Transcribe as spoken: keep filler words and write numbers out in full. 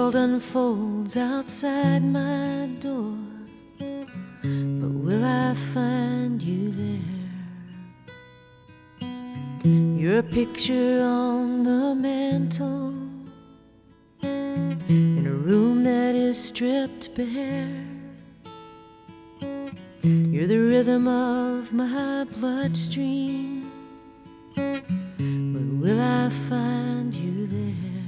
world unfolds outside my door, but will I find you there? You're a picture on the mantle in a room that is stripped bare. You're the rhythm of my bloodstream, but will I find